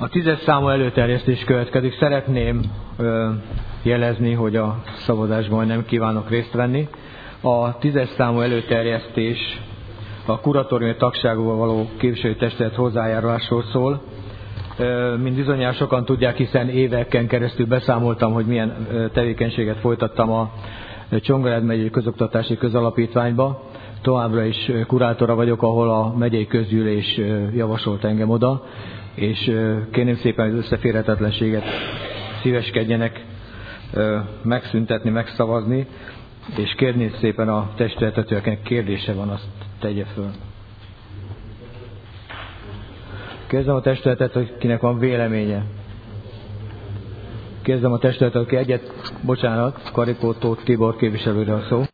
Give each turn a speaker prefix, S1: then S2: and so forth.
S1: A 10-es számú előterjesztés következik. Szeretném jelezni, hogy a szavazásban nem kívánok részt venni. A 10-es számú előterjesztés a kuratóriumi tagságúval való képviselőtestület hozzájárulásról szól. Mint bizonyára sokan tudják, hiszen éveken keresztül beszámoltam, hogy milyen tevékenységet folytattam a Csongrád megyei közoktatási közalapítványba. Továbbra is kurátora vagyok, ahol a megyei közgyűlés javasolt engem oda, és kérném szépen, az összeférhetetlenséget szíveskedjenek megszüntetni, megszavazni, és kérném szépen a testületet, hogy akinek kérdése van, azt tegye föl. Kérdezem a testületet, hogy kinek van véleménye. Kérdezem a testületet, aki bocsánat, Karikó Tóth Tibor képviselőre a szó.